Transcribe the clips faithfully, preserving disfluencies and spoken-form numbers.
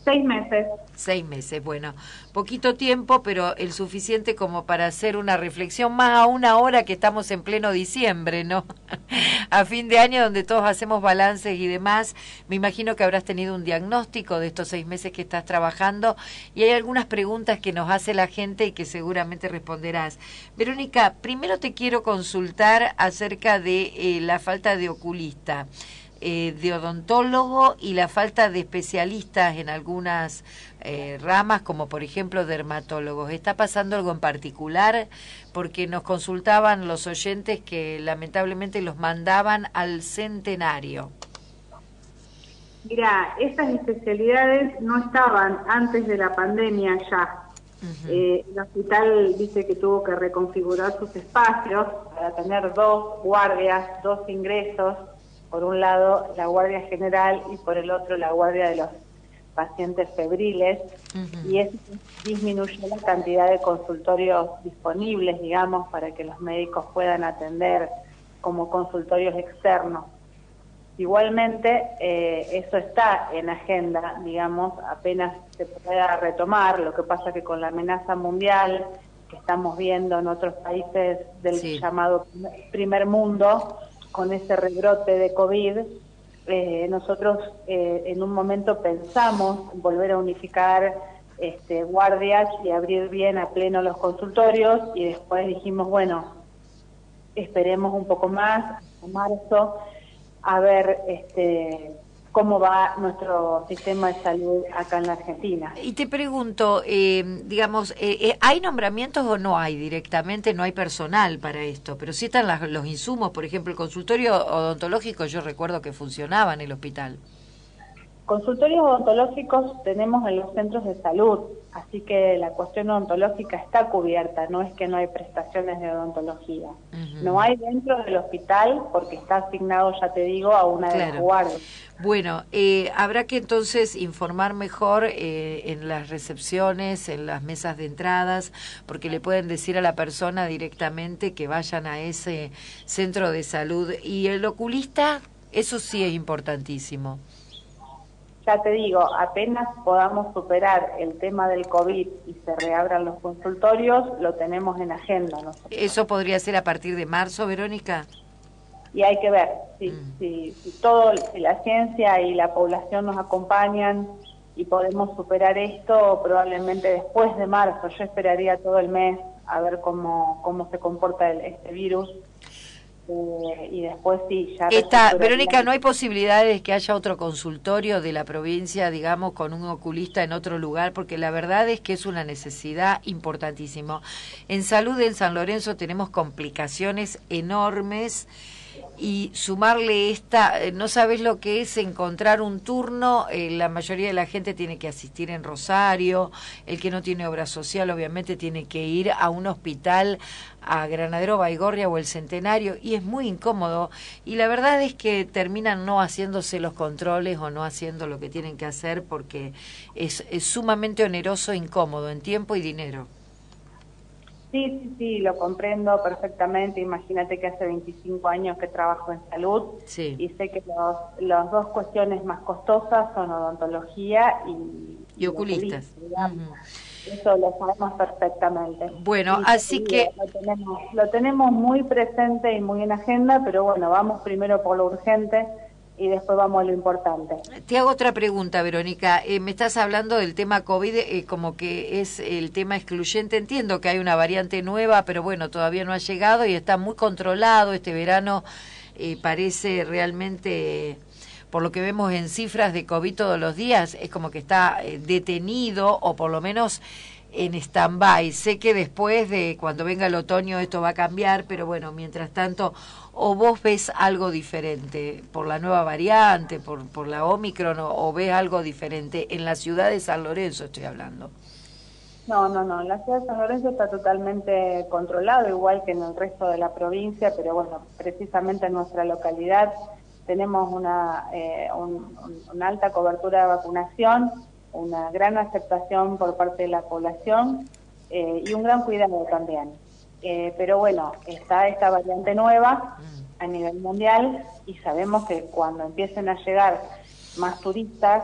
Seis meses. Seis meses, bueno, poquito tiempo, pero el suficiente como para hacer una reflexión, más aún ahora que estamos en pleno diciembre, ¿no? A fin de año, donde todos hacemos balances y demás. Me imagino que habrás tenido un diagnóstico de estos seis meses que estás trabajando y hay algunas preguntas que nos hace la gente y que seguramente responderás. Verónica, primero te quiero consultar acerca de eh, la falta de oculista, eh, de odontólogo y la falta de especialistas en algunas eh, ramas, como por ejemplo dermatólogos. ¿Está pasando algo en particular? Porque nos consultaban los oyentes que lamentablemente los mandaban al Centenario. Mira, estas especialidades no estaban antes de la pandemia ya. Uh-huh. Eh, el hospital dice que tuvo que reconfigurar sus espacios para tener dos guardias, dos ingresos. Por un lado la guardia general y por el otro la guardia de los pacientes febriles, uh-huh. y eso disminuyó la cantidad de consultorios disponibles, digamos, para que los médicos puedan atender como consultorios externos. Igualmente, eh, eso está en agenda, digamos, apenas se pueda retomar. Lo que pasa que con la amenaza mundial que estamos viendo en otros países del sí. llamado primer mundo, con ese rebrote de COVID, eh, nosotros eh, en un momento pensamos volver a unificar este, guardias y abrir bien a pleno los consultorios, y después dijimos, bueno, esperemos un poco más, en marzo, a ver este, cómo va nuestro sistema de salud acá en la Argentina. Y te pregunto, eh, digamos, eh, eh, ¿hay nombramientos o no hay directamente? No hay personal para esto, pero sí están las, los insumos. Por ejemplo, el consultorio odontológico, yo recuerdo que funcionaba en el hospital. Consultorios odontológicos tenemos en los centros de salud, así que la cuestión odontológica está cubierta, no es que no hay prestaciones de odontología. Uh-huh. No hay dentro del hospital porque está asignado, ya te digo, a una de claro. las guardias. Bueno, eh, habrá que entonces informar mejor eh, en las recepciones, en las mesas de entradas, porque le pueden decir a la persona directamente que vayan a ese centro de salud. Y el oculista, eso sí es importantísimo. Ya te digo, apenas podamos superar el tema del COVID y se reabran los consultorios, lo tenemos en agenda nosotros. ¿Eso podría ser a partir de marzo, Verónica? Y hay que ver, si, mm. si, si todo, si la ciencia y la población nos acompañan y podemos superar esto, probablemente después de marzo. Yo esperaría todo el mes a ver cómo, cómo se comporta el, este virus. Eh, y después sí, ya... Está, Verónica, ¿no hay posibilidades de que haya otro consultorio de la provincia, digamos, con un oculista en otro lugar? Porque la verdad es que es una necesidad importantísima. En salud en San Lorenzo tenemos complicaciones enormes y sumarle esta, no sabes lo que es encontrar un turno, eh, la mayoría de la gente tiene que asistir en Rosario, el que no tiene obra social obviamente tiene que ir a un hospital, a Granadero Baigorria o el Centenario, y es muy incómodo, y la verdad es que terminan no haciéndose los controles o no haciendo lo que tienen que hacer porque es, es sumamente oneroso e incómodo en tiempo y dinero. Sí, sí, sí, lo comprendo perfectamente. Imagínate que hace veinticinco años que trabajo en salud, sí. y sé que los, las dos cuestiones más costosas son odontología y, y oculistas. Uh-huh. Eso lo sabemos perfectamente. Bueno, y así sí, que... Lo tenemos, lo tenemos muy presente y muy en agenda, pero bueno, vamos primero por lo urgente y después vamos a lo importante. Te hago otra pregunta, Verónica. Eh, me estás hablando del tema COVID, eh, como que es el tema excluyente. Entiendo que hay una variante nueva, pero bueno, todavía no ha llegado y está muy controlado. Este verano eh, parece realmente, por lo que vemos en cifras de COVID todos los días, es como que está eh, detenido o por lo menos en stand-by. Sé que después de cuando venga el otoño esto va a cambiar, pero bueno, mientras tanto, o vos ves algo diferente por la nueva variante, por, por la Omicron, o, o ves algo diferente en la ciudad de San Lorenzo, estoy hablando. No, no, no, en la ciudad de San Lorenzo está totalmente controlado, igual que en el resto de la provincia, pero bueno, precisamente en nuestra localidad tenemos una, eh, un, un, una alta cobertura de vacunación, una gran aceptación por parte de la población eh, y un gran cuidado también. Eh, pero bueno, está esta variante nueva a nivel mundial y sabemos que cuando empiecen a llegar más turistas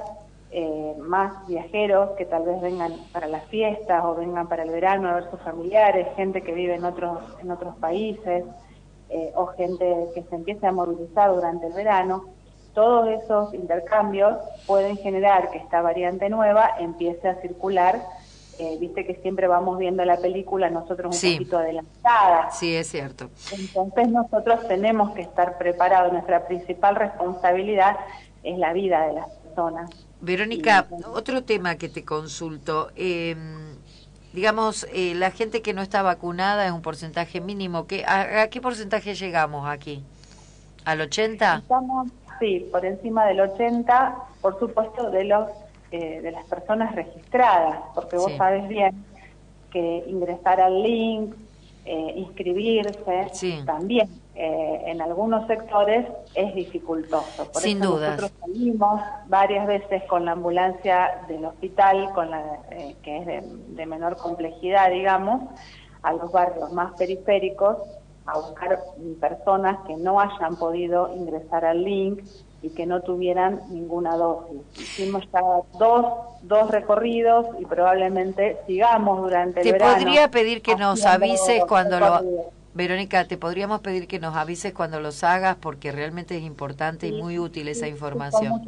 eh, más viajeros que tal vez vengan para las fiestas o vengan para el verano a ver sus familiares, gente que vive en otros, en otros países, eh, o gente que se empiece a movilizar durante el verano. Todos esos intercambios pueden generar que esta variante nueva empiece a circular. Eh, viste que siempre vamos viendo la película nosotros un sí. poquito adelantada. Sí, es cierto. Entonces nosotros tenemos que estar preparados. Nuestra principal responsabilidad es la vida de las personas. Verónica, y, otro tema que te consulto. Eh, digamos, eh, la gente que no está vacunada es un porcentaje mínimo. ¿Qué, a, ¿A qué porcentaje llegamos aquí? ¿Al ochenta? Estamos, sí, por encima del ochenta, por supuesto, de los eh, de las personas registradas, porque vos sí. sabés bien que ingresar al link, eh, inscribirse, sí. también eh, en algunos sectores es dificultoso. Por Sin eso dudas. Nosotros salimos varias veces con la ambulancia del hospital, con la eh, que es de, de menor complejidad, digamos, a los barrios más periféricos, a buscar personas que no hayan podido ingresar al link y que no tuvieran ninguna dosis. Hicimos ya dos, dos recorridos y probablemente sigamos durante el Te verano. Te podría pedir que nos avises cuando lo... Verónica, te podríamos pedir que nos avises cuando los hagas porque realmente es importante sí, y muy útil esa sí, información.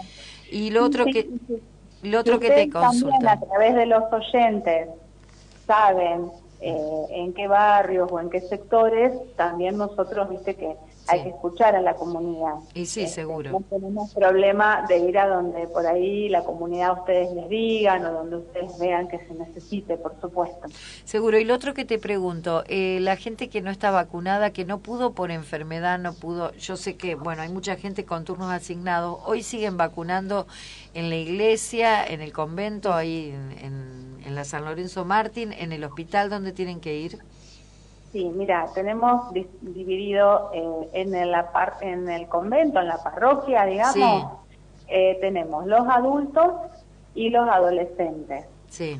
Y lo otro sí, que sí, sí. lo otro que te consulto. También a través de los oyentes saben eh, en qué barrios o en qué sectores, también nosotros, viste que hay sí. que escuchar a la comunidad. Y sí, este, seguro. No tenemos problema de ir a donde por ahí la comunidad ustedes les digan o donde ustedes vean que se necesite, por supuesto. Seguro. Y lo otro que te pregunto, eh, la gente que no está vacunada, que no pudo por enfermedad, no pudo, yo sé que, bueno, hay mucha gente con turnos asignados, hoy siguen vacunando en la iglesia, en el convento, ahí en, en, en la San Lorenzo Mártir, en el hospital, ¿dónde tienen que ir? Sí, mira, tenemos dividido eh, en, el, en el convento, en la parroquia, digamos, sí. eh, tenemos los adultos y los adolescentes. Sí.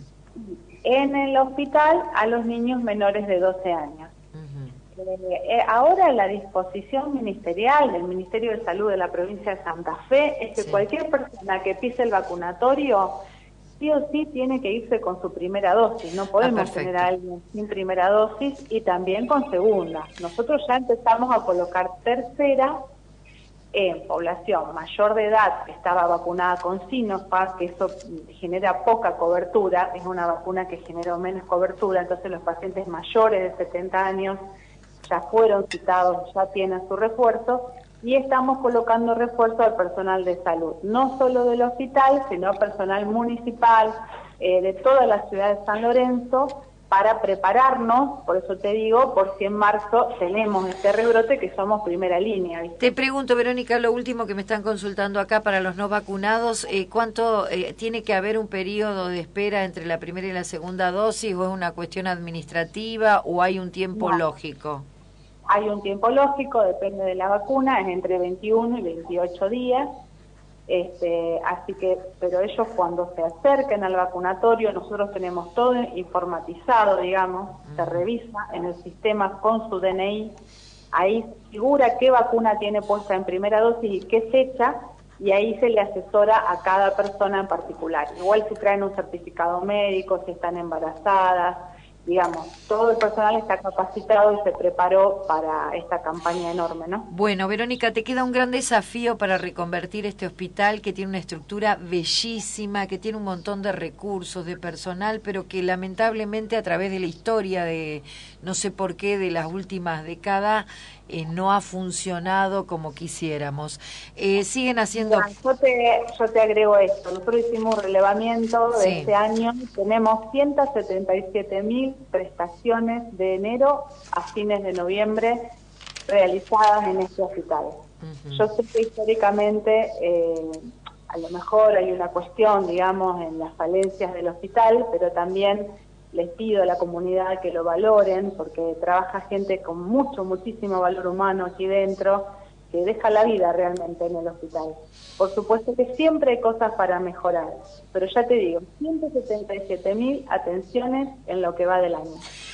En el hospital a los niños menores de doce años. Uh-huh. eh, eh, ahora la disposición ministerial del Ministerio de Salud de la provincia de Santa Fe es que sí. cualquier persona que pise el vacunatorio sí o sí tiene que irse con su primera dosis. No podemos ah, tener a alguien sin primera dosis y también con segunda. Nosotros ya empezamos a colocar tercera en población mayor de edad que estaba vacunada con Sinopharm, que eso genera poca cobertura, es una vacuna que genera menos cobertura, entonces los pacientes mayores de setenta años ya fueron citados, ya tienen su refuerzo, y estamos colocando refuerzo al personal de salud, no solo del hospital, sino personal municipal, eh, de toda la ciudad de San Lorenzo, para prepararnos, por eso te digo, por si en marzo tenemos este rebrote que somos primera línea. ¿Viste? Te pregunto, Verónica, lo último que me están consultando acá para los no vacunados, eh, ¿cuánto eh, tiene que haber un periodo de espera entre la primera y la segunda dosis, o es una cuestión administrativa, o hay un tiempo no. lógico? Hay un tiempo lógico, depende de la vacuna, es entre veintiuno y veintiocho días, este, así que, pero ellos cuando se acerquen al vacunatorio, nosotros tenemos todo informatizado, digamos, uh-huh. se revisa en el sistema con su D N I, ahí figura qué vacuna tiene puesta en primera dosis y qué fecha, y ahí se le asesora a cada persona en particular. Igual si traen un certificado médico, si están embarazadas, digamos, todo el personal está capacitado y se preparó para esta campaña enorme, ¿no? Bueno, Verónica, te queda un gran desafío para reconvertir este hospital que tiene una estructura bellísima, que tiene un montón de recursos, de personal, pero que lamentablemente a través de la historia de, no sé por qué, de las últimas décadas, eh, no ha funcionado como quisiéramos. Eh, siguen haciendo... Bueno, yo, te, yo te agrego esto. Nosotros hicimos un relevamiento de sí. este año. Tenemos ciento setenta y siete mil prestaciones de enero a fines de noviembre realizadas en este hospital. Uh-huh. Yo sé que históricamente eh, a lo mejor hay una cuestión, digamos, en las falencias del hospital, pero también les pido a la comunidad que lo valoren, porque trabaja gente con mucho, muchísimo valor humano aquí dentro, que deja la vida realmente en el hospital. Por supuesto que siempre hay cosas para mejorar, pero ya te digo, ciento setenta y siete mil atenciones en lo que va del año.